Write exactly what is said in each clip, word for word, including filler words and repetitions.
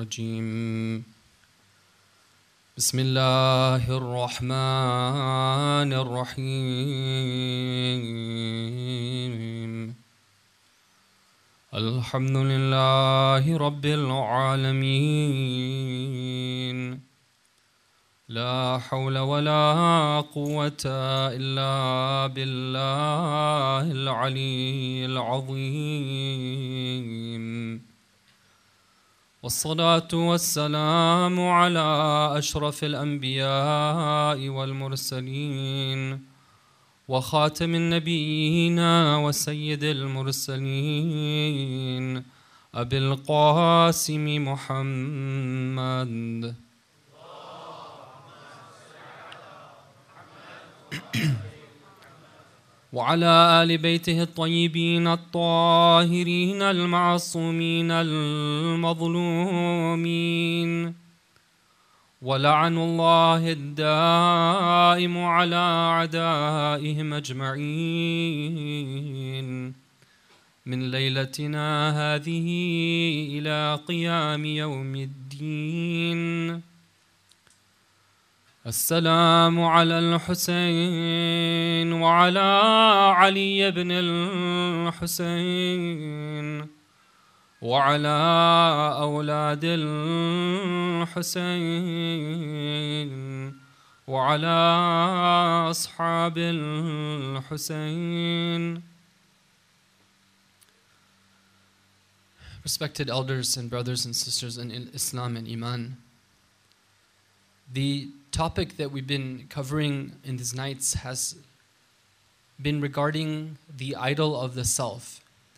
الرجيم بسم الله الرحمن الرحيم الحمد لله رب العالمين لا حول ولا قوة إلا بالله العلي العظيم والصلاة والسلام على أشرف الأنبياء والمرسلين وخاتم النبيين وسيد المرسلين أبي القاسم محمد وعلى آل بيته الطيبين الطاهرين المعصومين المظلومين ولعن الله الدائم على أعدائهم أجمعين من ليلتنا هذه إلى قيام يوم الدين. السلام على الحسين وعلى علي بن الحسين وعلى أولاد الحسين وعلى أصحاب الحسين. Respected elders and brothers and sisters in Islam and Iman, the topic that we've been covering in these nights has been regarding the idol of the self.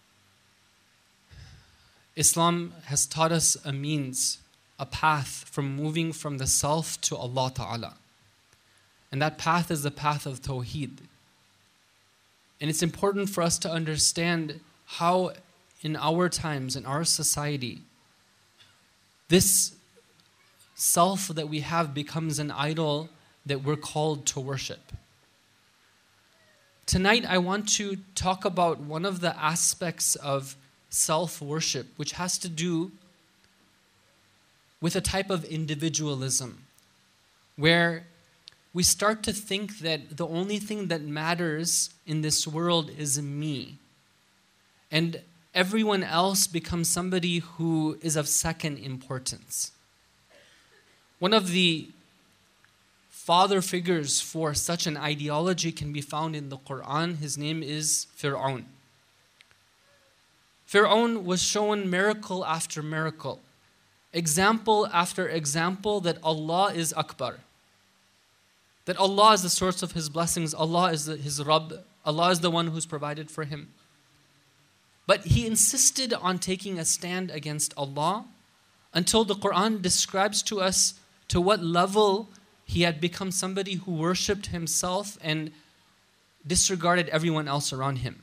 Islam has taught us a means, a path from moving from the self to Allah Ta'ala. And that path is the path of Tawheed. And it's important for us to understand how in our times, in our society, this self that we have becomes an idol that we're called to worship. Tonight I want to talk about one of the aspects of self-worship, which has to do with a type of individualism, where we start to think that the only thing that matters in this world is me, and everyone else becomes somebody who is of second importance. One of the father figures for such an ideology can be found in the Quran. His name is Fir'aun. Fir'aun was shown miracle after miracle, example after example that Allah is Akbar, that Allah is the source of his blessings, Allah is the, his Rabb, Allah is the one who's provided for him. But he insisted on taking a stand against Allah until the Quran describes to us to what level he had become somebody who worshipped himself and disregarded everyone else around him.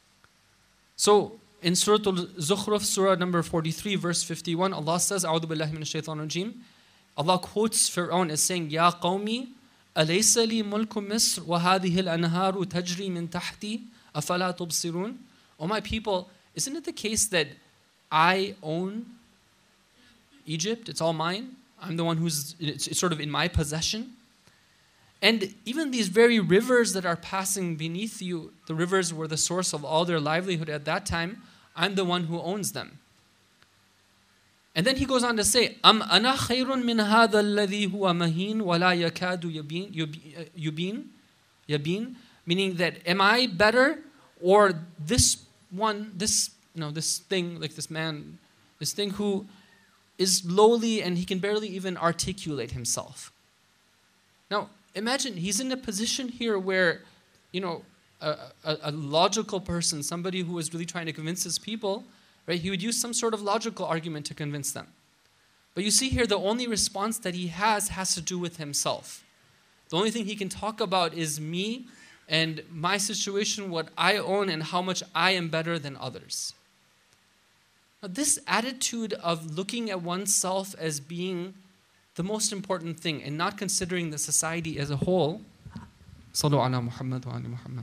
So in Surah Al-Zukhruf, Surah number forty-three, verse fifty-one, Allah says, A'udhu billahi minash shaitanir rajim. Allah quotes Fir'aun as saying, Ya qawmi, alaysa li mulku Misr wa hadhihi al-anharu tajri min tahti, afala tubsirun? O my people, isn't it the case that I own Egypt? It's all mine. I'm the one who's it's, it's sort of in my possession. And even these very rivers that are passing beneath you, the rivers were the source of all their livelihood at that time, I'm the one who owns them. And then he goes on to say, Am ana khayrun min hadha alladhi huwa mahin wa la yakadu yabin yubin yabin, meaning that am I better, or this one, this you know, this thing, like this man, this thing who is lowly and he can barely even articulate himself. Now, imagine he's in a position here where, you know, a, a, a logical person, somebody who is really trying to convince his people, right? He would use some sort of logical argument to convince them. But you see here, the only response that he has has to do with himself. The only thing he can talk about is me and my situation, what I own, and how much I am better than others. Now, this attitude of looking at oneself as being the most important thing and not considering the society as a whole, Sallu ala Muhammad wa ali Muhammad,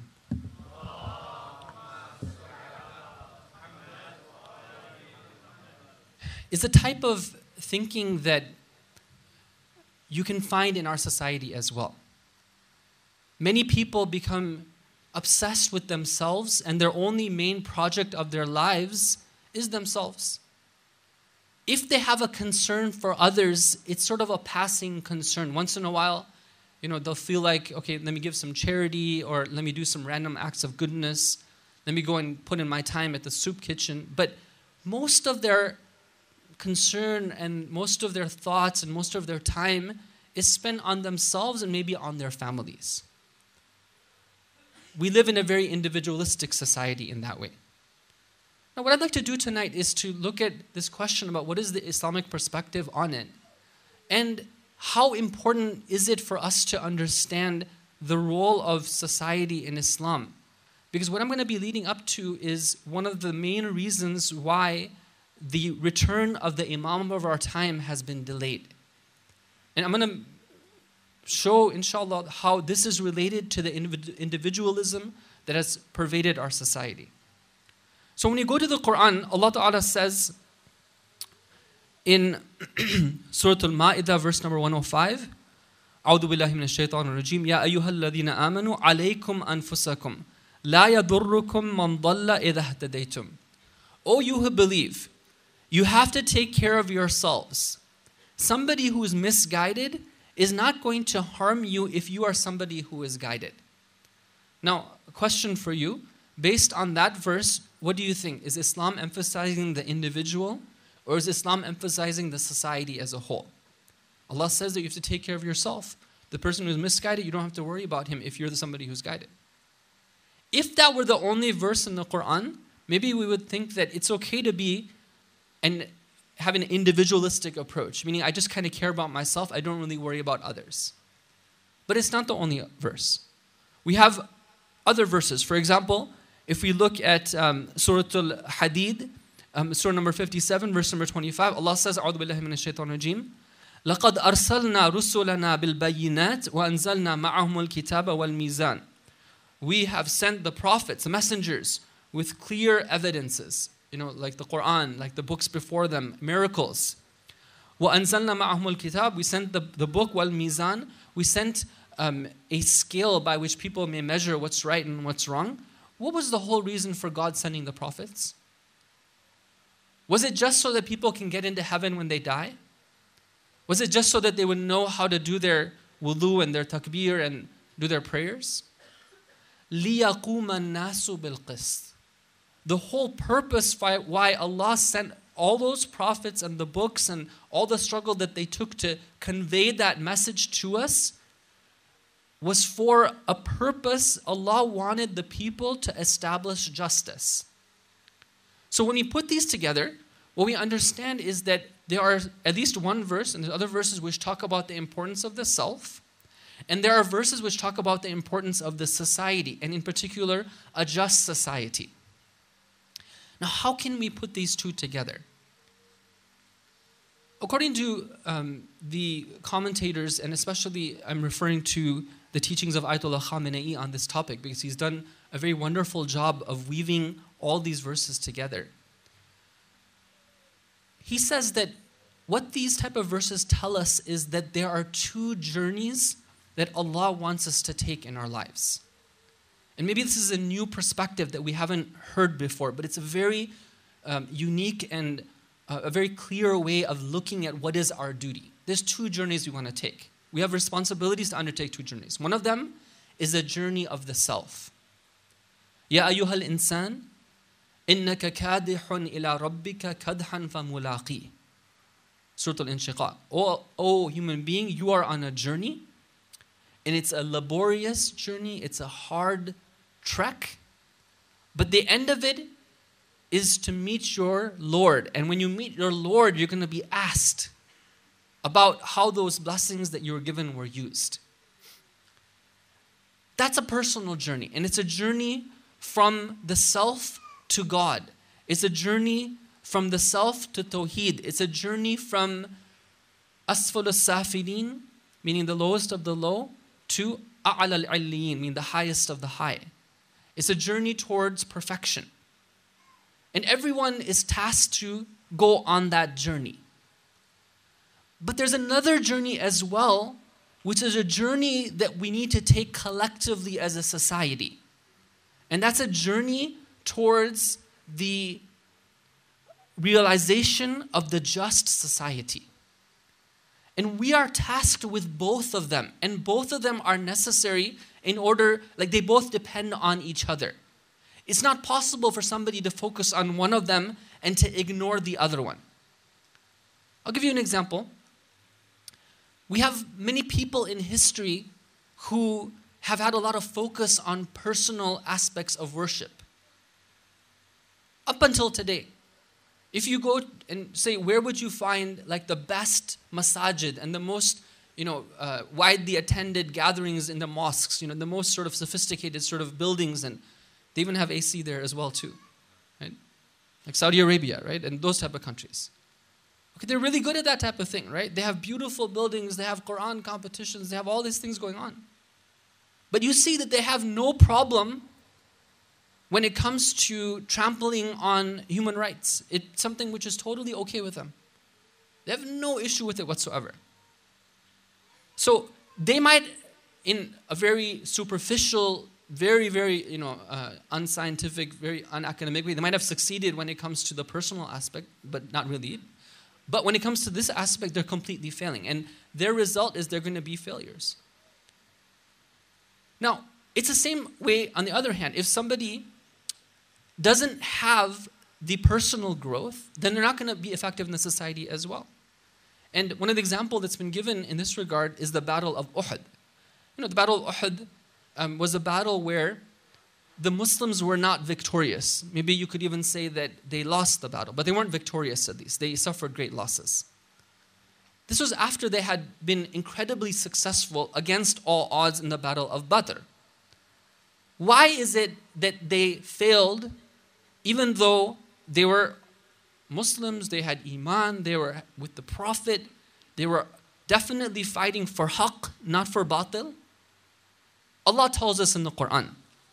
is a type of thinking that you can find in our society as well. Many people become obsessed with themselves, and their only main project of their lives is themselves. If they have a concern for others, it's sort of a passing concern. Once in a while, you know, they'll feel like, okay, let me give some charity, or let me do some random acts of goodness. Let me go and put in my time at the soup kitchen. But most of their concern and most of their thoughts and most of their time is spent on themselves and maybe on their families. We live in a very individualistic society in that way. Now, what I'd like to do tonight is to look at this question about what is the Islamic perspective on it, and how important is it for us to understand the role of society in Islam. Because what I'm going to be leading up to is one of the main reasons why the return of the Imam of our time has been delayed. And I'm going to show, inshallah, how this is related to the individualism that has pervaded our society. So when you go to the Quran, Allah Ta'ala says in Surah Al-Ma'idah, verse number one oh five, أعوذ بالله من الشيطان الرجيم يا أيها الذين آمنوا عليكم أنفسكم لا يضركم من ضل إذا اهتديتم. O you who believe, you have to take care of yourselves. Somebody who is misguided is not going to harm you if you are somebody who is guided. Now, a question for you. Based on that verse, what do you think? Is Islam emphasizing the individual, or is Islam emphasizing the society as a whole? Allah says that you have to take care of yourself. The person who is misguided, you don't have to worry about him if you're somebody who's guided. If that were the only verse in the Quran, maybe we would think that it's okay to be and have an individualistic approach, meaning I just kind of care about myself, I don't really worry about others. But it's not the only verse. We have other verses. For example, if we look at um, Surah Al-Hadid, um, Surah number fifty-seven, verse number twenty-five, Allah says, أعوذ بالله من الشيطان الرجيم لقد أرسلنا رسلنا بالبينات وأنزلنا معهم الكتاب والميزان. We have sent the prophets, the messengers, with clear evidences. You know, like the Quran, like the books before them, miracles. وَأَنزَلْنَا مَعَهُمُ الْكِتَابِ. We sent the, the book, وَالْمِيزَان. We sent um, a scale by which people may measure what's right and what's wrong. What was the whole reason for God sending the prophets? Was it just so that people can get into heaven when they die? Was it just so that they would know how to do their wudu and their takbir and do their prayers? لِيَقُومَ النَّاسُ بِالْقِسْطِ. The whole purpose why Allah sent all those prophets and the books and all the struggle that they took to convey that message to us was for a purpose. Allah wanted the people to establish justice. So when we put these together, what we understand is that there are at least one verse, and there are other verses which talk about the importance of the self, and there are verses which talk about the importance of the society, and in particular, a just society. Now, how can we put these two together? According to um, the commentators, and especially I'm referring to the teachings of Ayatollah Khamenei on this topic, because he's done a very wonderful job of weaving all these verses together. He says that what these type of verses tell us is that there are two journeys that Allah wants us to take in our lives. And maybe this is a new perspective that we haven't heard before, but it's a very um, unique and uh, a very clear way of looking at what is our duty. There's two journeys we want to take. We have responsibilities to undertake two journeys. One of them is a journey of the self. Ya ayyuhal insan, innaka kadihun ila rabbika kadhan famulaqi. Surah Al-Inshiqaq. O, o human being, you are on a journey, and it's a laborious journey, it's a hard trek, but the end of it is to meet your Lord. And when you meet your Lord, you're going to be asked about how those blessings that you were given were used. That's a personal journey, and it's a journey from the self to God. It's a journey from the self to Tawheed. It's a journey from Asfal as-Safilin, meaning the lowest of the low, to A'la al-Alliyin, meaning the highest of the high. It's a journey towards perfection. And everyone is tasked to go on that journey. But there's another journey as well, which is a journey that we need to take collectively as a society. And that's a journey towards the realization of the just society. And we are tasked with both of them. And both of them are necessary in order, like they both depend on each other. It's not possible for somebody to focus on one of them and to ignore the other one. I'll give you an example. We have many people in history who have had a lot of focus on personal aspects of worship. Up until today. If you go and say, where would you find like the best masajid and the most, you know, uh, widely attended gatherings in the mosques, you know, the most sort of sophisticated sort of buildings, and they even have A C there as well too, right? Like Saudi Arabia, right? And those type of countries. Okay, they're really good at that type of thing, right? They have beautiful buildings, they have Quran competitions, they have all these things going on. But you see that they have no problem when it comes to trampling on human rights. It's something which is totally okay with them. They have no issue with it whatsoever. So they might, in a very superficial, very, very, you know, uh, unscientific, very unacademic way, they might have succeeded when it comes to the personal aspect, but not really. But when it comes to this aspect, they're completely failing. And their result is they're going to be failures. Now, it's the same way on the other hand. If somebody doesn't have the personal growth, then they're not going to be effective in the society as well. And one of the examples that's been given in this regard is the Battle of Uhud. You know, the Battle of Uhud um, was a battle where the Muslims were not victorious. Maybe you could even say that they lost the battle, but they weren't victorious at least. They suffered great losses. This was after they had been incredibly successful against all odds in the Battle of Badr. Why is it that they failed, even though they were Muslims, they had Iman, they were with the Prophet, they were definitely fighting for haqq, not for batil? Allah tells us in the Quran,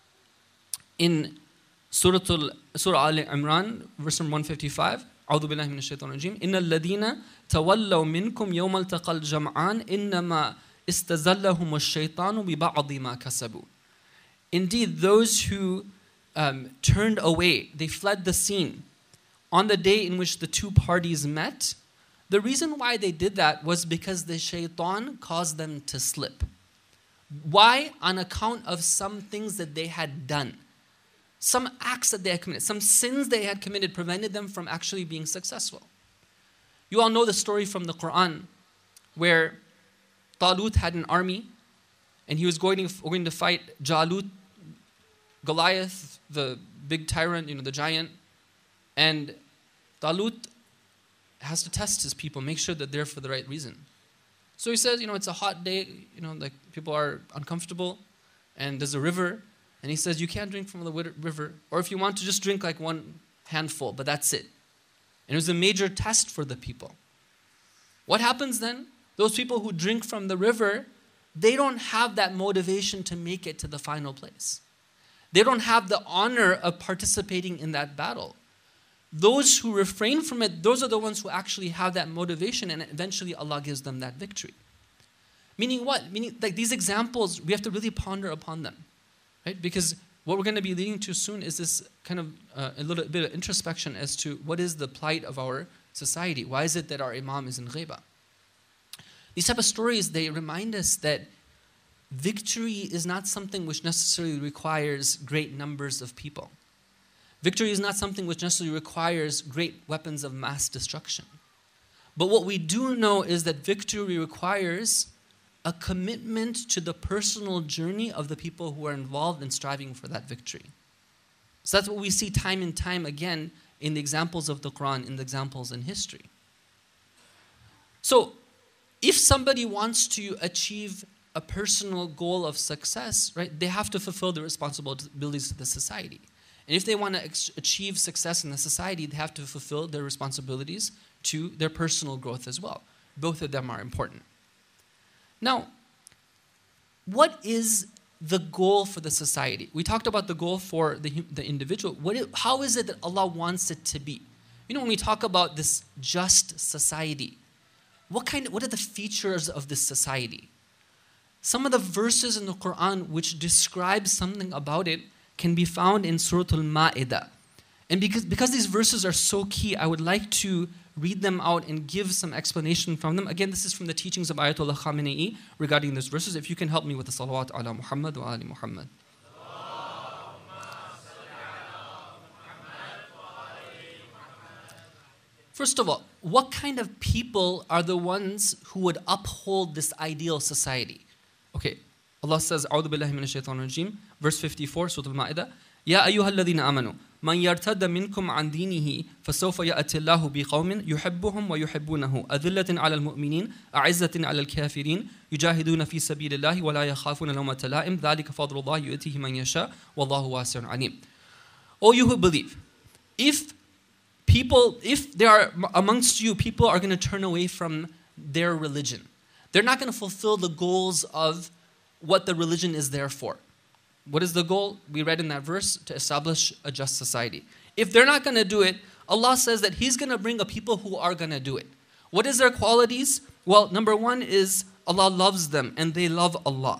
in Surah, Al, Surah Al Imran, verse number one fifty-five, أعوذ بالله من الشيطان الرجيم إن الذين تولوا منكم يوم التقى الجمعان إنما استزلهم الشيطان ببعض ما كسبوا. Indeed, those who um, turned away, they fled the scene on the day in which the two parties met, the reason why they did that was because the shaitan caused them to slip. Why? On account of some things that they had done. Some acts that they had committed, some sins they had committed prevented them from actually being successful. You all know the story from the Quran where Talut had an army and he was going to, going to fight Jalut, Goliath, the big tyrant, you know, the giant. And Talut has to test his people, make sure that they're for the right reason. So he says, you know, it's a hot day, you know, like people are uncomfortable, and there's a river. And he says, you can't drink from the river, or if you want to just drink like one handful, but that's it. And it was a major test for the people. What happens then? Those people who drink from the river, they don't have that motivation to make it to the final place. They don't have the honor of participating in that battle. Those who refrain from it, those are the ones who actually have that motivation, and eventually Allah gives them that victory. Meaning what? Meaning like these examples, we have to really ponder upon them. Right? Because what we're going to be leading to soon is this kind of uh, a little bit of introspection as to what is the plight of our society. Why is it that our imam is in ghaiba? These type of stories, they remind us that victory is not something which necessarily requires great numbers of people. Victory is not something which necessarily requires great weapons of mass destruction. But what we do know is that victory requires a commitment to the personal journey of the people who are involved in striving for that victory. So that's what we see time and time again in the examples of the Quran, in the examples in history. So, if somebody wants to achieve a personal goal of success, right, they have to fulfill the responsibilities of the society. And if they want to ex- achieve success in the society, they have to fulfill their responsibilities to their personal growth as well. Both of them are important. Now, what is the goal for the society? We talked about the goal for the, the individual. What is, how is it that Allah wants it to be? You know, when we talk about this just society, what kind, what are the features of this society? Some of the verses in the Quran which describe something about it can be found in Surah Al-Ma'idah. And because, because these verses are so key, I would like to read them out and give some explanation from them. Again, this is from the teachings of Ayatollah Khamenei regarding these verses. If you can help me with the salawat ala Muhammad wa ali Muhammad. First of all, what kind of people are the ones who would uphold this ideal society? Okay, Allah says, A'udhu billahi minash shaitanir rajim, verse fifty-four, Surah Al-Ma'idah. Ya ayyuhalladhina amanu, man yartadda minkum an dinihi, fasawfa ya'ati Allahu biqawmin yuhibbuhum wa yuhibbunahu, adillatin 'ala al-mu'minin, a'izzatin 'ala al-kafirin, yujahiduna fi sabilillahi wa la yakhafuna lawmata la'im, dhalika fadlullahi yu'tihi man yasha, wallahu wasi'un 'alim. O you who believe, if people, if there are amongst you, people are going to turn away from their religion. They're not going to fulfill the goals of what the religion is there for. What is the goal? We read in that verse, to establish a just society. If they're not going to do it, Allah says that He's going to bring a people who are going to do it. What is their qualities? Well, number one is Allah loves them and they love Allah.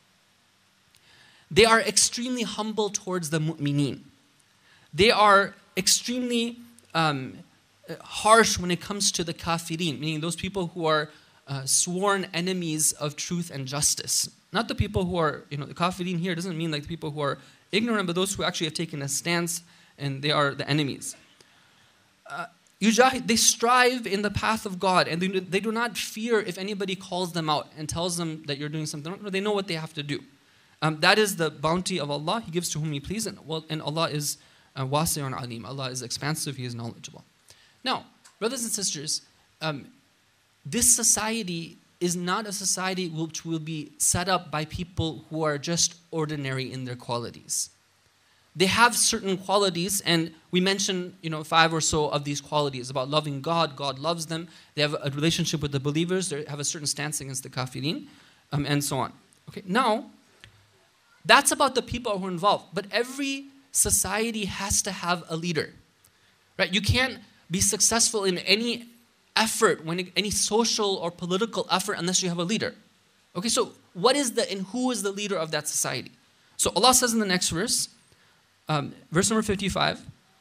They are extremely humble towards the mu'mineen. They are extremely um, harsh when it comes to the kafirin, meaning those people who are uh, sworn enemies of truth and justice. Not the people who are, you know, the kafirin here doesn't mean like the people who are ignorant, but those who actually have taken a stance and they are the enemies. Uh, Yujahid, they strive in the path of God and they, they do not fear if anybody calls them out and tells them that you're doing something. They know what they have to do. Um, that is the bounty of Allah. He gives to whom He pleases, and, well, and Allah is uh, wasi'un alim. Allah is expansive, He is knowledgeable. Now, brothers and sisters, um, this society is not a society which will be set up by people who are just ordinary in their qualities. They have certain qualities, and we mentioned, you know, five or so of these qualities about loving God. God loves them. They have a relationship with the believers. They have a certain stance against the kafirin, um, and so on. Okay, now, that's about the people who are involved. But every society has to have a leader, right? You can't be successful in any effort, when it, any social or political effort, unless you have a leader. Okay, so what is the, and who is the leader of that society? So Allah says in the next verse, um, verse number fifty-five,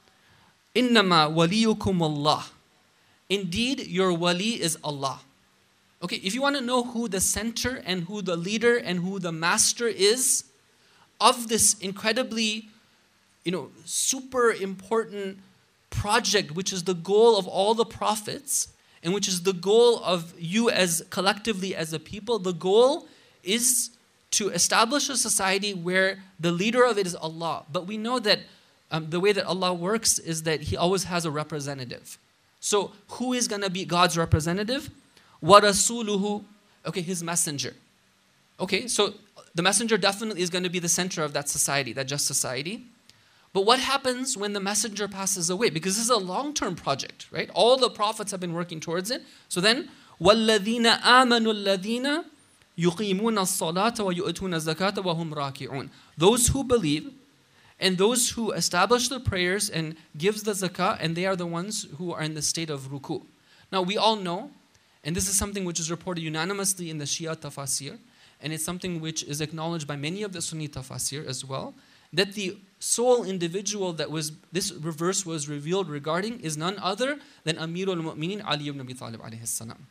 إِنَّمَا وَلِيُّكُمُ Allah. Indeed, your wali is Allah. Okay, if you want to know who the center and who the leader and who the master is of this incredibly, you know, super important project, which is the goal of all the prophets, and which is the goal of you as collectively as a people, the goal is to establish a society where the leader of it is Allah. But we know that um, the way that Allah works is that He always has a representative. So who is going to be God's representative? وَرَسُولُهُ, okay, His messenger. Okay, so the messenger definitely is going to be the center of that society, that just society. But what happens when the messenger passes away? Because this is a long-term project, right? All the prophets have been working towards it. So then, وَالَّذِينَ آمَنُوا الَّذِينَ يُقِيمُونَ الصَّلَاةَ وَيُؤْتُونَ الزَّكَاةَ وَهُمْ رَاكِعُونَ. Those who believe and those who establish the prayers and gives the zakah, and they are the ones who are in the state of ruku. Now we all know, and this is something which is reported unanimously in the Shia tafasir, and it's something which is acknowledged by many of the Sunni tafasir as well, that the sole individual that was this verse was revealed regarding is none other than Amirul Mu'minin Ali ibn Abi Talib alayhi salam.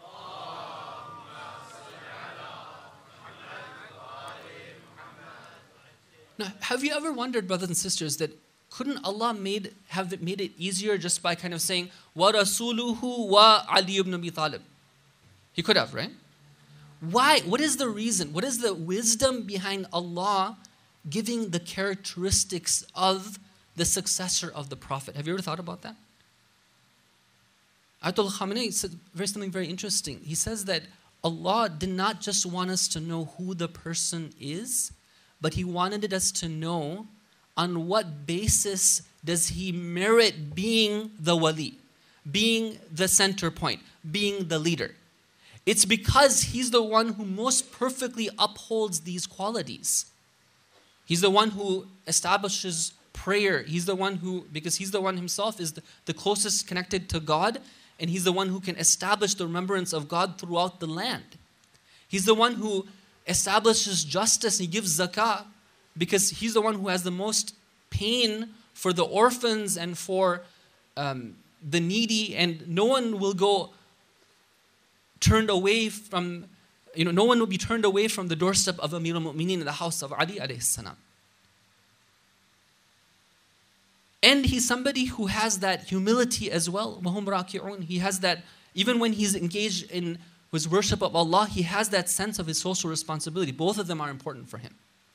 Now, have you ever wondered, brothers and sisters, that couldn't Allah made have made it easier just by kind of saying wa rasuluhu wa Ali ibn Abi Talib? He could have, right? Why? What is the reason? What is the wisdom behind Allah giving the characteristics of the successor of the Prophet? Have you ever thought about that? Ayatollah Khamenei said very, something very interesting. He says that Allah did not just want us to know who the person is, but He wanted us to know on what basis does he merit being the wali, being the center point, being the leader. It's because he's the one who most perfectly upholds these qualities. He's the one who establishes prayer. He's the one who, because he's the one himself is the, the closest connected to God, and he's the one who can establish the remembrance of God throughout the land. He's the one who establishes justice. He gives zakah because he's the one who has the most pain for the orphans and for um, the needy, and no one will go turned away from, you know, no one will be turned away from the doorstep of Amir al-Mu'mineen in the house of Ali alayhi salam. And he's somebody who has that humility as well. وَهُمْ رَاكِعُونَ. He has that, even when he's engaged in his worship of Allah, he has that sense of his social responsibility. Both of them are important for him.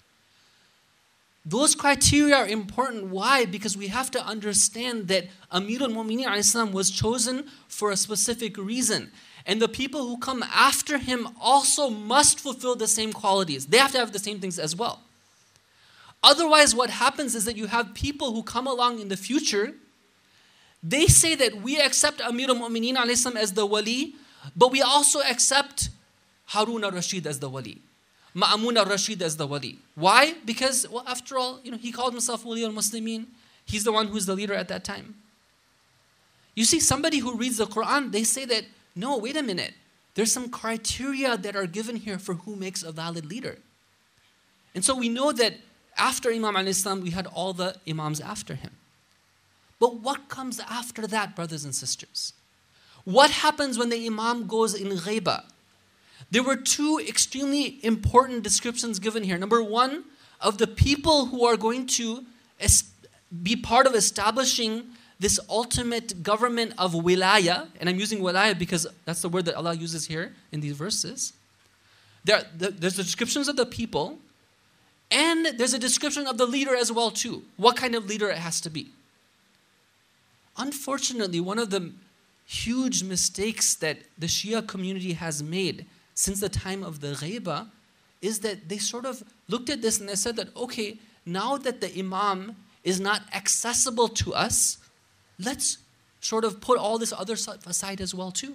Those criteria are important. Why? Because we have to understand that Amir al-Mu'mineen alayhi salam was chosen for a specific reason. And the people who come after him also must fulfill the same qualities. They have to have the same things as well. Otherwise, what happens is that you have people who come along in the future. They say that we accept Amir al-Mu'mineen alayhi salam as the wali, but we also accept Harun al-Rashid as the wali, Ma'amun al-Rashid as the wali. Why? Because, well, after all, you know, he called himself Wali al-Muslimin. He's the one who's the leader at that time. You see, somebody who reads the Quran, they say that, no, wait a minute. There's some criteria that are given here for who makes a valid leader. And so we know that after Imam alayhi salam, we had all the imams after him. But what comes after that, brothers and sisters? What happens when the imam goes in ghaiba? There were two extremely important descriptions given here. Number one, of the people who are going to be part of establishing this ultimate government of wilaya, and I'm using wilaya because that's the word that Allah uses here in these verses. There, there's the descriptions of the people, and there's a description of the leader as well too. What kind of leader it has to be. Unfortunately, one of the huge mistakes that the Shia community has made since the time of the ghaiba is that they sort of looked at this and they said that, okay, now that the imam is not accessible to us, let's sort of put all this other stuff aside as well too.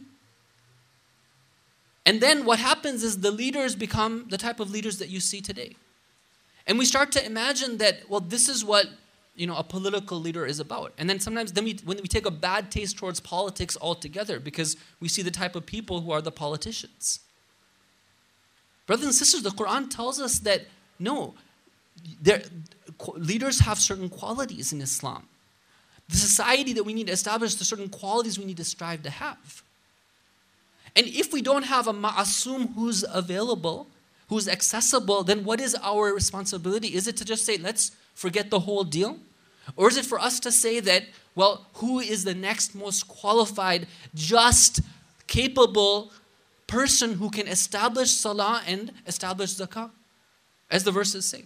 And then what happens is the leaders become the type of leaders that you see today. And we start to imagine that, well, this is what, you know, a political leader is about. And then sometimes then we, when we take a bad taste towards politics altogether because we see the type of people who are the politicians. Brothers and sisters, the Quran tells us that, no, there, leaders have certain qualities in Islam. The society that we need to establish, the certain qualities we need to strive to have. And if we don't have a ma'asum who's available, who's accessible, then what is our responsibility? Is it to just say, let's forget the whole deal? Or is it for us to say that, well, who is the next most qualified, just, capable person who can establish salah and establish zakah? As the verses say.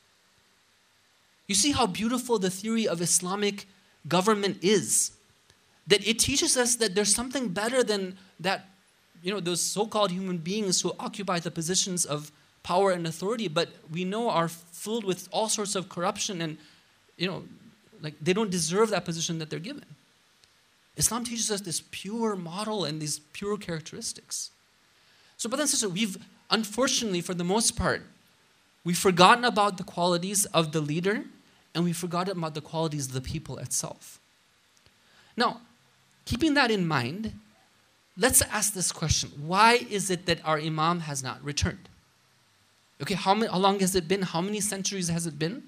You see how beautiful the theory of Islamic government is. That it teaches us that there's something better than that, you know, those so-called human beings who occupy the positions of power and authority, but we know are filled with all sorts of corruption and, you know, like they don't deserve that position that they're given. Islam teaches us this pure model and these pure characteristics. So brothers and sisters, we've, unfortunately, for the most part, we've forgotten about the qualities of the leader and we've forgotten about the qualities of the people itself. Now, keeping that in mind, let's ask this question. Why is it that our imam has not returned? Okay, how, many, how long has it been? How many centuries has it been?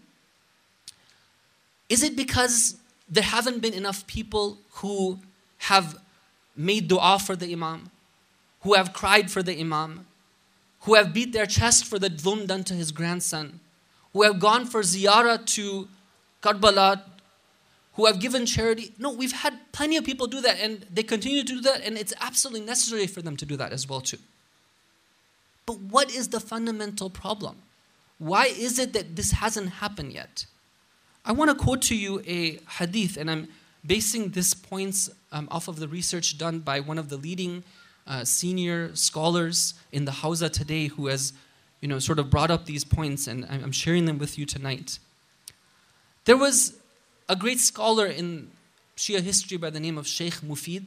Is it because there haven't been enough people who have made dua for the imam, who have cried for the imam, who have beat their chest for the dhulm done to his grandson, who have gone for ziyarah to Karbala, who have given charity? No, we've had plenty of people do that and they continue to do that and it's absolutely necessary for them to do that as well too. But what is the fundamental problem? Why is it that this hasn't happened yet? I want to quote to you a hadith, and I'm basing this points um, off of the research done by one of the leading uh, senior scholars in the Hawza today who has, you know, sort of brought up these points, and I'm sharing them with you tonight. There was a great scholar in Shia history by the name of Sheikh Mufid.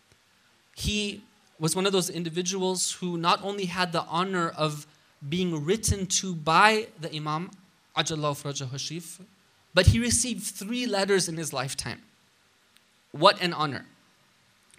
He was one of those individuals who not only had the honor of being written to by the Imam, Ajallahu Farajahu Sharif, but he received three letters in his lifetime. What an honor.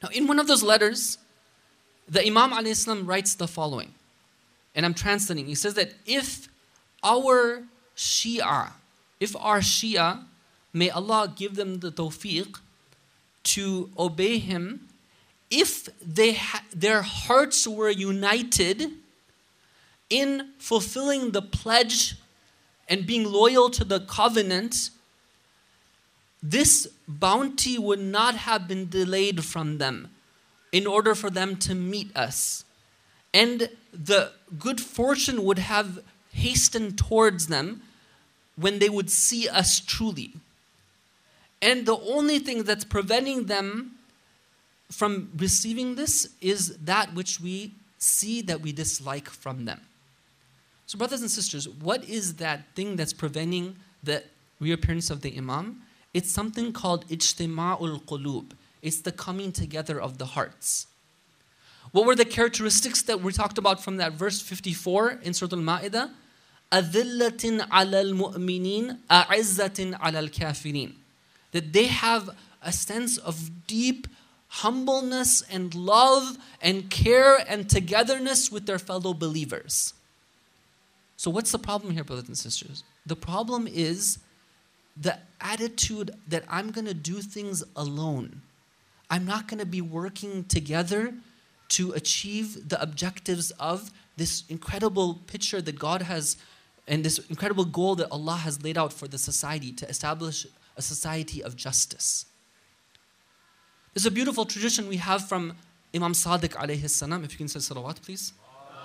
Now, in one of those letters, the Imam alayhi salam writes the following, and I'm translating. He says that if our Shia, if our Shia, may Allah give them the tawfiq to obey him, if they ha- their hearts were united in fulfilling the pledge and being loyal to the covenant, this bounty would not have been delayed from them in order for them to meet us. And the good fortune would have hastened towards them when they would see us truly. And the only thing that's preventing them from receiving this is that which we see that we dislike from them. So brothers and sisters, what is that thing that's preventing the reappearance of the Imam? It's something called ijtima'ul qulub. It's the coming together of the hearts. What were the characteristics that we talked about from that verse fifty-four in Surah Al-Ma'idah? أَذِلَّةٍ عَلَى الْمُؤْمِنِينَ أَعِزَّةٍ عَلَى الْكَافِرِينَ. That they have a sense of deep humbleness and love and care and togetherness with their fellow believers. So what's the problem here, brothers and sisters? The problem is the attitude that I'm going to do things alone. I'm not going to be working together to achieve the objectives of this incredible picture that God has, and this incredible goal that Allah has laid out for the society, to establish a society of justice. There's a beautiful tradition we have from Imam Sadiq alayhi salam. If you can say salawat, please.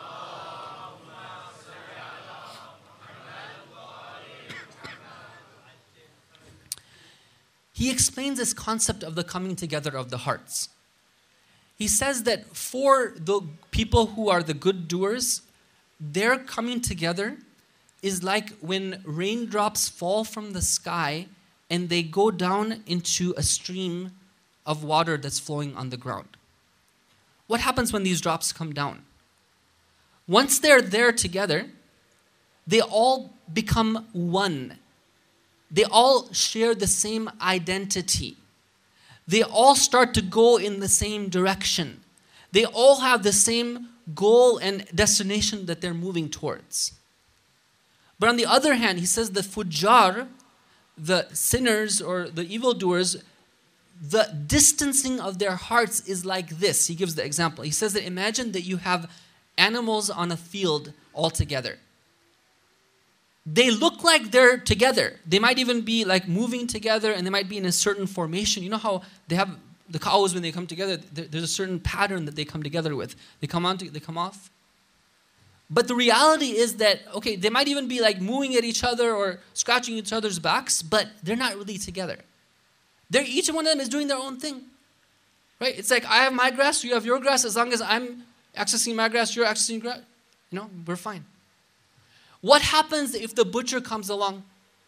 He explains this concept of the coming together of the hearts. He says that for the people who are the good doers, their coming together is like when raindrops fall from the sky and they go down into a stream of water that's flowing on the ground. What happens when these drops come down? Once they're there together, they all become one. They all share the same identity. They all start to go in the same direction. They all have the same goal and destination that they're moving towards. But on the other hand, he says the fujjar, the sinners or the evildoers, the distancing of their hearts is like this. He gives the example. He says that imagine that you have animals on a field all together. They look like they're together. They might even be like moving together, and they might be in a certain formation. You know how they have the cows when they come together, there's a certain pattern that they come together with. They come on, they come off. But the reality is that, okay, they might even be like moving at each other or scratching each other's backs, but they're not really together. They're, each one of them is doing their own thing, right? It's like I have my grass, you have your grass. As long as I'm accessing my grass, you're accessing grass, you know, we're fine. What happens if the butcher comes along?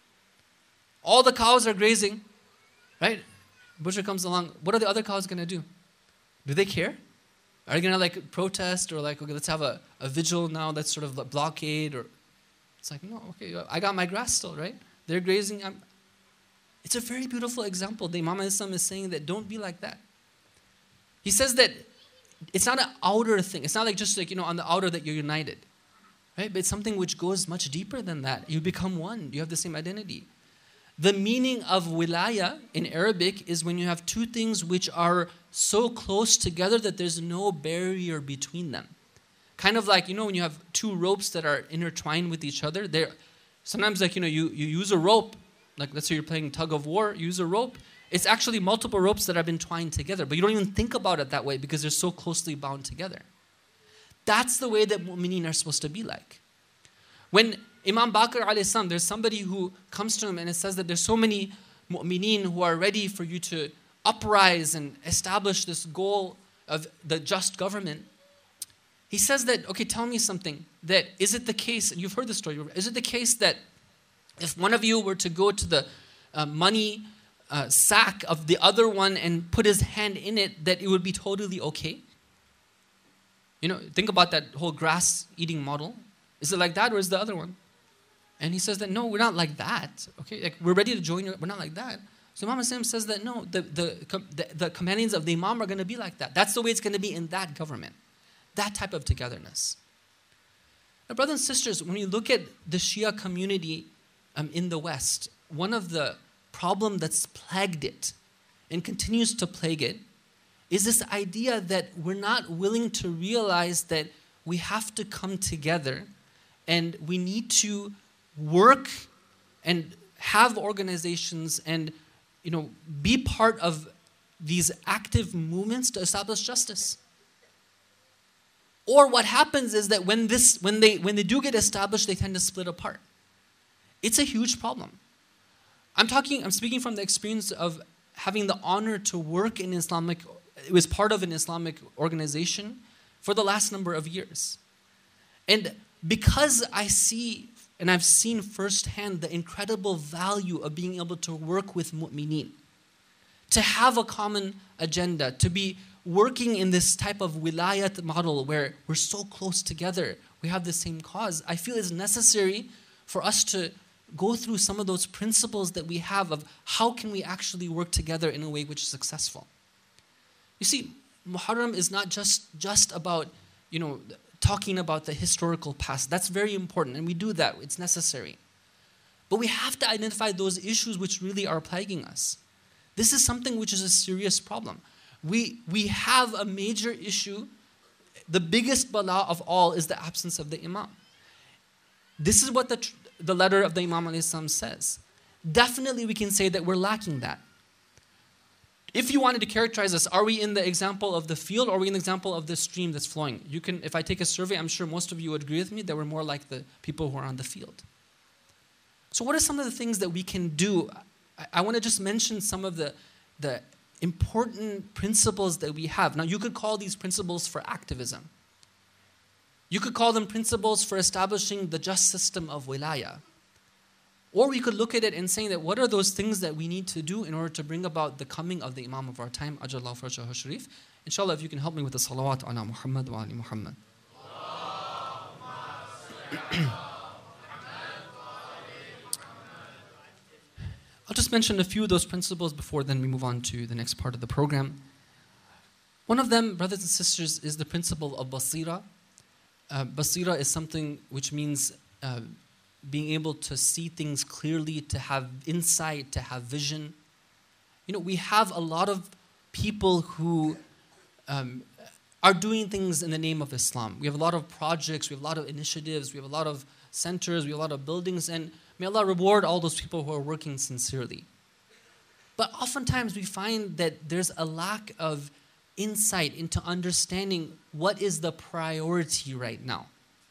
All the cows are grazing, right? Butcher comes along. What are the other cows going to do? Do they care? Are they going to like protest or like, okay, let's have a, a vigil now, that's sort of a blockade? Or it's like, no, okay, I got my grass still, right? They're grazing. I'm, It's a very beautiful example. The Imam Islam is saying that don't be like that. He says that it's not an outer thing. It's not like just like, you know, on the outer that you're united. Right? But it's something which goes much deeper than that. You become one. You have the same identity. The meaning of wilaya in Arabic is when you have two things which are so close together that there's no barrier between them. Kind of like, you know, when you have two ropes that are intertwined with each other. They're sometimes like, you know, you, you use a rope. Like let's say you're playing tug of war, use a rope. It's actually multiple ropes that have been twined together, but you don't even think about it that way because they're so closely bound together. That's the way that mu'mineen are supposed to be like. When Imam Baqir alayhi salam, there's somebody who comes to him and it says that there's so many mu'mineen who are ready for you to uprise and establish this goal of the just government. He says that, okay, tell me something, that is it the case, and you've heard the story, is it the case that if one of you were to go to the uh, money uh, sack of the other one and put his hand in it, that it would be totally okay? You know, think about that whole grass eating model. Is it like that or is the other one? And he says that, no, we're not like that. Okay, like we're ready to join you. We're not like that. So Imam Islam says that no, the, the, the, the companions of the Imam are going to be like that. That's the way it's going to be in that government. That type of togetherness. Now, brothers and sisters, when you look at the Shia community um, in the West, one of the problems that's plagued it and continues to plague it is this idea that we're not willing to realize that we have to come together and we need to work and have organizations and, you know, be part of these active movements to establish justice. Or what happens is that when this, when they, when they do get established, they tend to split apart. It's a huge problem. I'm talking, I'm speaking from the experience of having the honor to work in Islamic, it was part of an Islamic organization for the last number of years. And because I see, and I've seen firsthand the incredible value of being able to work with mu'mineen, to have a common agenda, to be working in this type of wilayat model where we're so close together, we have the same cause, I feel it's necessary for us to go through some of those principles that we have of how can we actually work together in a way which is successful. You see, Muharram is not just, just about, you know, talking about the historical past. That's very important, and we do that. It's necessary. But we have to identify those issues which really are plaguing us. This is something which is a serious problem. We, we have a major issue. The biggest bala of all is the absence of the Imam. This is what the, the letter of the Imam alayhi salam says. Definitely we can say that we're lacking that. If you wanted to characterize us, are we in the example of the field or are we in the example of the stream that's flowing? You can, if I take a survey, I'm sure most of you would agree with me that we're more like the people who are on the field. So what are some of the things that we can do? I, I want to just mention some of the, the important principles that we have. Now, you could call these principles for activism. You could call them principles for establishing the just system of wilaya. Or we could look at it and saying that what are those things that we need to do in order to bring about the coming of the Imam of our time, Ajallahu Farajahu Sharif. Inshallah, if you can help me with the salawat ala Muhammad wa ali Muhammad. I'll just mention a few of those principles before then we move on to the next part of the program. One of them, brothers and sisters, is the principle of basira. Uh, basira is something which means uh, being able to see things clearly, to have insight, to have vision. You know, we have a lot of people who um, are doing things in the name of Islam. We have a lot of projects, we have a lot of initiatives, we have a lot of centers, we have a lot of buildings, and may Allah reward all those people who are working sincerely. But oftentimes we find that there's a lack of insight into understanding what is the priority right now.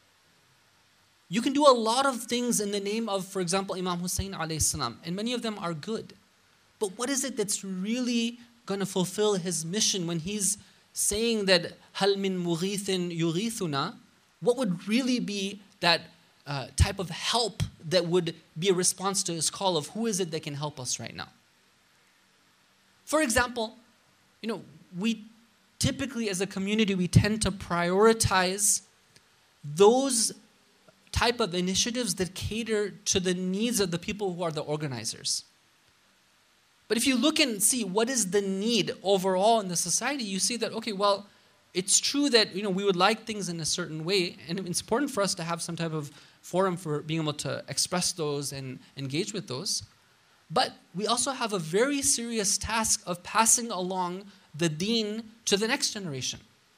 You can do a lot of things in the name of, for example, Imam Hussein alayhi salam, and many of them are good. But what is it that's really going to fulfill his mission when he's saying that hal min mughithin yughithuna? What would really be that uh, type of help that would be a response to his call of who is it that can help us right now? For example, you know, we typically as a community, we tend to prioritize those type of initiatives that cater to the needs of the people who are the organizers. But if you look and see what is the need overall in the society, you see that, okay, well, it's true that, you know, we would like things in a certain way, and it's important for us to have some type of forum for being able to express those and engage with those. But we also have a very serious task of passing along the deen to the next generation.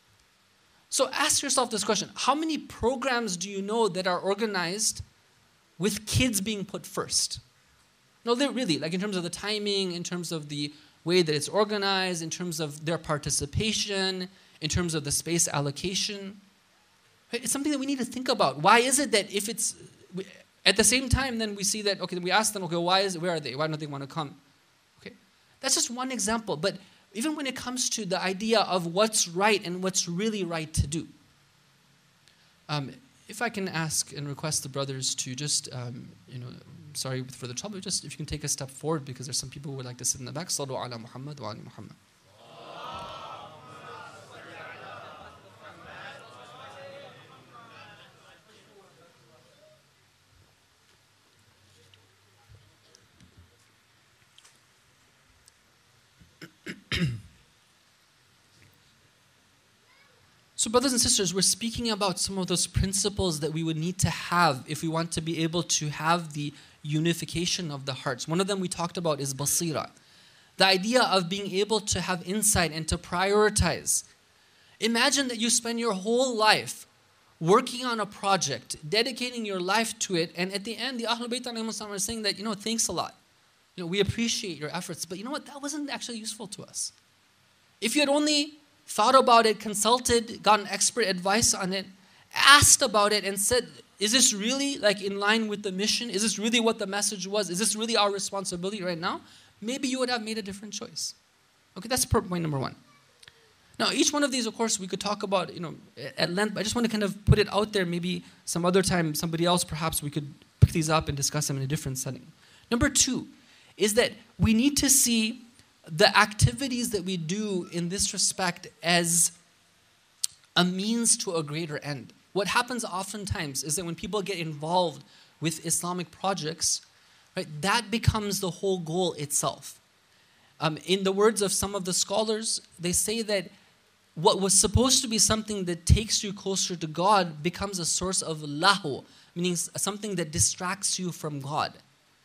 So ask yourself this question: how many programs do you know that are organized with kids being put first? No, they're really, like in terms of the timing, in terms of the way that it's organized, in terms of their participation, in terms of the space allocation. It's something that we need to think about. Why is it that if it's, at the same time then we see that, okay, we ask them, okay, why is it, where are they? Why don't they want to come? Okay, that's just one example. But even when it comes to the idea of what's right and what's really right to do. Um, if I can ask and request the brothers to just, um, you know, sorry for the trouble, just if you can take a step forward because there's some people who would like to sit in the back. Sallu ala Muhammad wa ali Muhammad. So brothers and sisters, we're speaking about some of those principles that we would need to have if we want to be able to have the unification of the hearts. One of them we talked about is basira. The idea of being able to have insight and to prioritize. Imagine that you spend your whole life working on a project, dedicating your life to it, and at the end, the Ahlul Bayt are saying that, you know, thanks a lot. You know, we appreciate your efforts, but you know what? That wasn't actually useful to us. If you had only thought about it, consulted, gotten expert advice on it, asked about it and said, is this really like in line with the mission? Is this really what the message was? Is this really our responsibility right now? Maybe you would have made a different choice. Okay, that's point number one. Now, each one of these, of course, we could talk about, you know, at length, but I just want to kind of put it out there. Maybe some other time, somebody else, perhaps we could pick these up and discuss them in a different setting. Number two is that we need to see the activities that we do in this respect as a means to a greater end. What happens oftentimes is that when people get involved with Islamic projects, right, that becomes the whole goal itself. Um, in the words of some of the scholars, they say that what was supposed to be something that takes you closer to God becomes a source of lahu, meaning something that distracts you from God.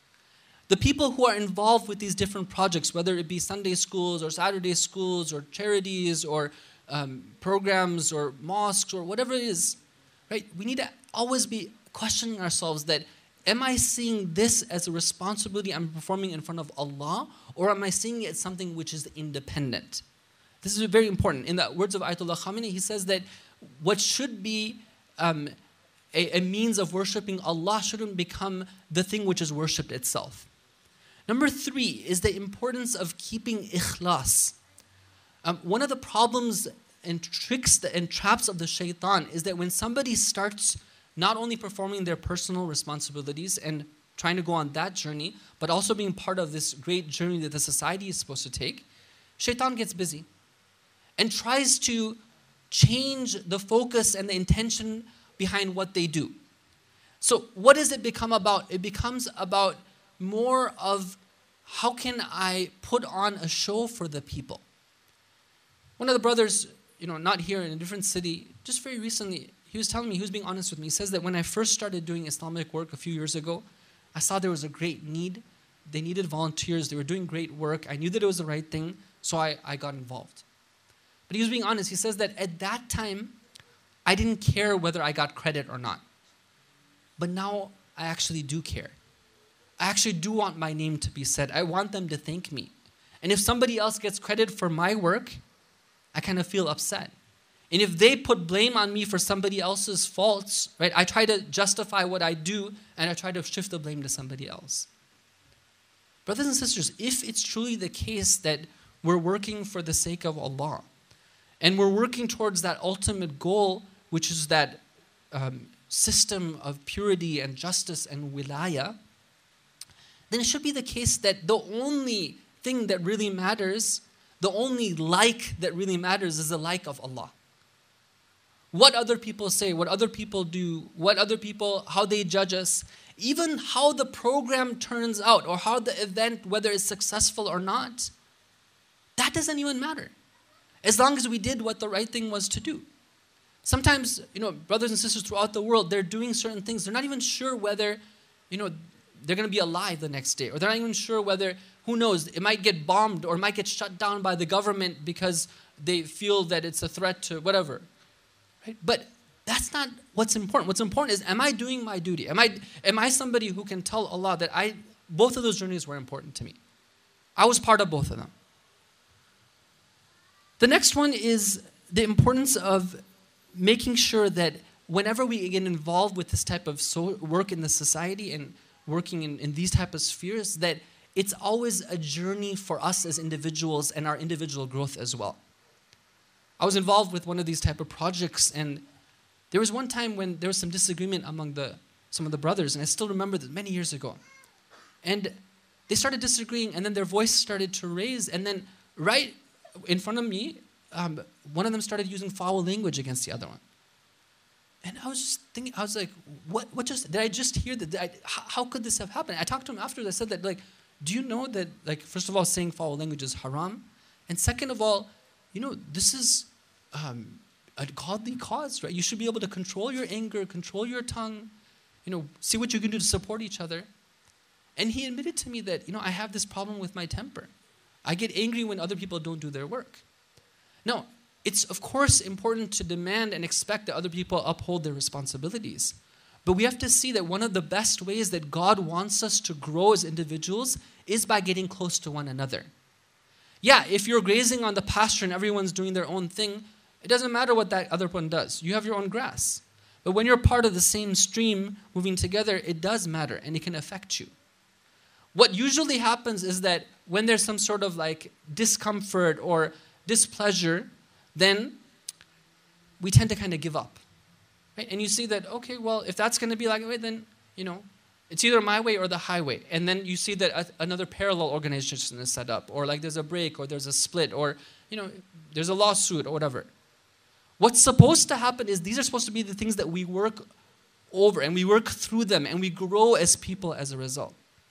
The people who are involved with these different projects, whether it be Sunday schools or Saturday schools or charities or um, programs or mosques or whatever it is, right? We need to always be questioning ourselves that, am I seeing this as a responsibility I'm performing in front of Allah, or am I seeing it as something which is independent? This is very important. In the words of Ayatollah Khamenei, he says that what should be um, a, a means of worshiping Allah shouldn't become the thing which is worshipped itself. Number three is the importance of keeping ikhlas. Um, one of the problems and tricks and traps of the shaitan is that when somebody starts not only performing their personal responsibilities and trying to go on that journey, but also being part of this great journey that the society is supposed to take, shaitan gets busy and tries to change the focus and the intention behind what they do. So what does it become about? It becomes about more of, how can I put on a show for the people? One of the brothers, you know, not here, in a different city, just very recently, he was telling me, he was being honest with me. He says that when I first started doing Islamic work a few years ago, I saw there was a great need. They needed volunteers. They were doing great work. I knew that it was the right thing, so I, I got involved. But he was being honest. He says that at that time, I didn't care whether I got credit or not. But now I actually do care. I actually do want my name to be said. I want them to thank me. And if somebody else gets credit for my work, I kind of feel upset. And if they put blame on me for somebody else's faults, right, I try to justify what I do and I try to shift the blame to somebody else. Brothers and sisters, if it's truly the case that we're working for the sake of Allah and we're working towards that ultimate goal, which is that um, system of purity and justice and wilaya, then it should be the case that the only thing that really matters, the only like that really matters is the like of Allah. What other people say, what other people do, what other people, how they judge us, even how the program turns out or how the event, whether it's successful or not, that doesn't even matter. As long as we did what the right thing was to do. Sometimes, you know, brothers and sisters throughout the world, they're doing certain things. They're not even sure whether, you know, they're going to be alive the next day. Or they're not even sure whether, who knows, it might get bombed or it might get shut down by the government because they feel that it's a threat to whatever. Right? But that's not what's important. What's important is, am I doing my duty? Am I, am I somebody who can tell Allah that I, both of those journeys were important to me? I was part of both of them. The next one is the importance of making sure that whenever we get involved with this type of so work in the society and working in, in these type of spheres, that it's always a journey for us as individuals and our individual growth as well. I was involved with one of these type of projects, and there was one time when there was some disagreement among the some of the brothers, and I still remember this many years ago. And they started disagreeing, and then their voice started to raise, and then right in front of me, um, one of them started using foul language against the other one. And I was just thinking, I was like, what, what just, did I just hear that? Did I, how, how could this have happened? I talked to him afterwards. I said that, like, do you know that, like, first of all, saying foul language is haram? And second of all, you know, this is, um, a godly cause, right? You should be able to control your anger, control your tongue, you know, see what you can do to support each other. And he admitted to me that, you know, I have this problem with my temper. I get angry when other people don't do their work. Now, it's of course important to demand and expect that other people uphold their responsibilities. But we have to see that one of the best ways that God wants us to grow as individuals is by getting close to one another. Yeah, if you're grazing on the pasture and everyone's doing their own thing, it doesn't matter what that other one does. You have your own grass. But when you're part of the same stream moving together, it does matter and it can affect you. What usually happens is that when there's some sort of like discomfort or displeasure, then we tend to kind of give up. Right? And you see that, okay, well, if that's going to be like that, then, you know, it's either my way or the highway. And then you see that a, another parallel organization is set up, or like there's a break, or there's a split, or, you know, there's a lawsuit or whatever. What's supposed to happen is these are supposed to be the things that we work over, and we work through them, and we grow as people as a result.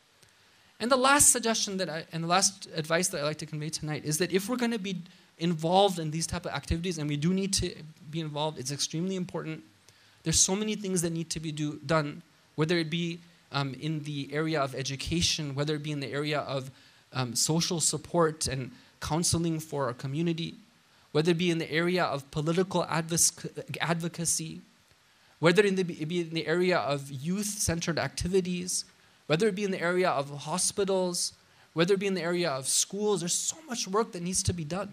And the last suggestion that I, and the last advice that I like to convey tonight is that if we're going to be involved in these type of activities, and we do need to be involved, it's extremely important. There's so many things that need to be do, done, whether it be um, in the area of education, whether it be in the area of um, social support and counseling for our community, whether it be in the area of political advoc- advocacy, whether it be in the area of youth-centered activities, whether it be in the area of hospitals, whether it be in the area of schools. There's so much work that needs to be done.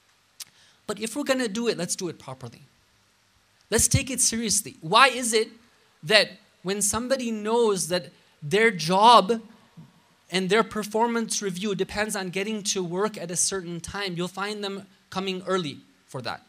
But if we're going to do it, let's do it properly. Let's take it seriously. Why is it that when somebody knows that their job and their performance review depends on getting to work at a certain time, you'll find them coming early for that?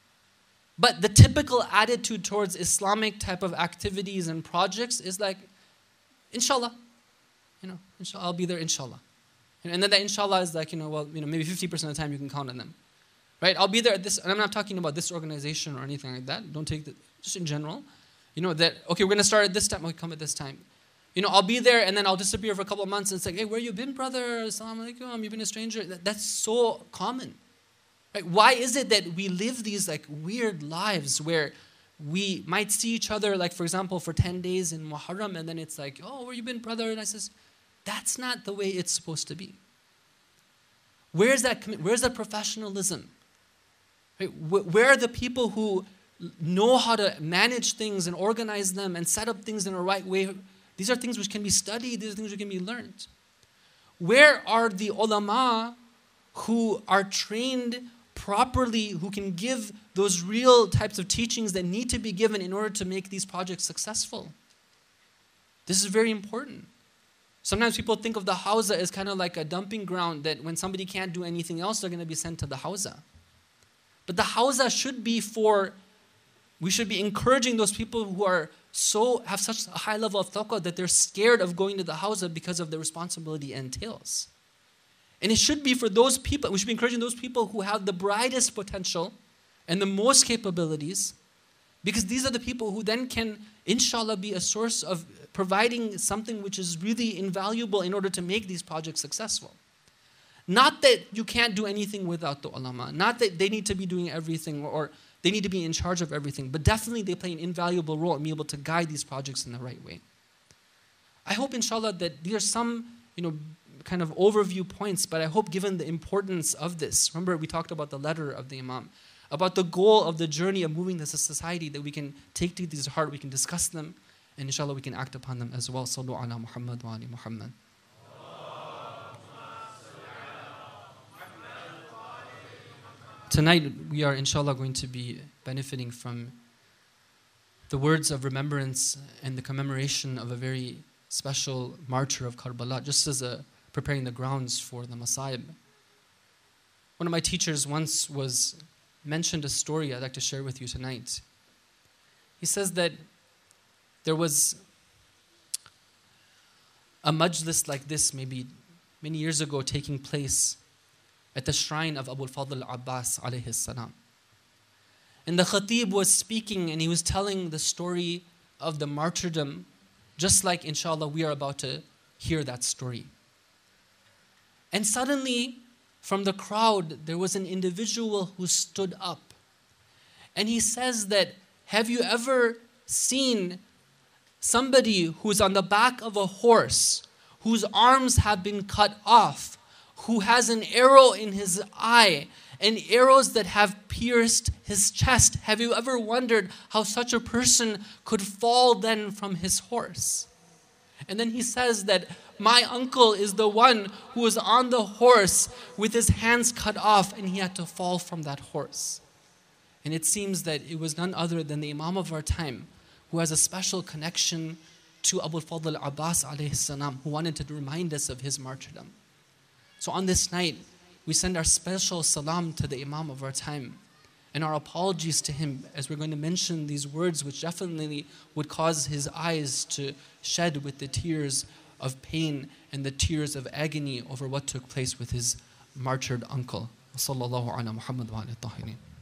But the typical attitude towards Islamic type of activities and projects is like, inshallah, you know, inshallah, I'll be there, inshallah. And then that inshallah is like, you know, well, you know, maybe fifty percent of the time you can count on them. Right? I'll be there at this, and I'm not talking about this organization or anything like that. Don't take the, just in general. You know, that, okay, we're going to start at this time, okay, come at this time. You know, I'll be there and then I'll disappear for a couple of months and it's like, hey, where you been, brother? Assalamu alaikum, you've been a stranger. That, that's so common. Right? Why is it that we live these like weird lives where we might see each other, like for example, for ten days in Muharram, and then it's like, oh, where you been, brother? And I says, that's not the way it's supposed to be. Where's that, where's that professionalism? Right? Where are the people who know how to manage things and organize them and set up things in a right way? These are things which can be studied. These are things which can be learned. Where are the ulama who are trained properly, who can give those real types of teachings that need to be given in order to make these projects successful? This is very important. Sometimes people think of the hawza as kind of like a dumping ground that when somebody can't do anything else, they're going to be sent to the hawza. But the hawza should be for, we should be encouraging those people who are so, have such a high level of taqwa that they're scared of going to the hawza because of the responsibility it entails. And it should be for those people, we should be encouraging those people who have the brightest potential and the most capabilities, because these are the people who then can, inshallah, be a source of providing something which is really invaluable in order to make these projects successful. Not that you can't do anything without the ulama. Not that they need to be doing everything or they need to be in charge of everything. But definitely they play an invaluable role in being able to guide these projects in the right way. I hope, inshallah, that these are some, you know, kind of overview points, but I hope given the importance of this, remember we talked about the letter of the Imam, about the goal of the journey of moving this as a society, that we can take to these heart, we can discuss them, and inshallah we can act upon them as well. Sallu ala Muhammad wa ali Muhammad. Tonight we are inshallah going to be benefiting from the words of remembrance and the commemoration of a very special martyr of Karbala, just as a preparing the grounds for the Masaib. One of my teachers once was mentioned a story I'd like to share with you tonight. He says that there was a majlis like this maybe many years ago taking place at the shrine of Abu al-Fadl al-Abbas alayhi salam. And the khatib was speaking and he was telling the story of the martyrdom, just like inshallah we are about to hear that story. And suddenly from the crowd there was an individual who stood up And he says that, have you ever seen somebody who's on the back of a horse, whose arms have been cut off, who has an arrow in his eye, and arrows that have pierced his chest? Have you ever wondered how such a person could fall then from his horse? And then he says that my uncle is the one who was on the horse with his hands cut off, and he had to fall from that horse. And it seems that it was none other than the Imam of our time, who has a special connection to Abu al-Fadl Abbas alayhi salam, who wanted to remind us of his martyrdom. So on this night, we send our special salam to the Imam of our time and our apologies to him, as we're going to mention these words which definitely would cause his eyes to shed with the tears of pain and the tears of agony over what took place with his martyred uncle. Sallallahu ala Muhammad wa ala tahirin.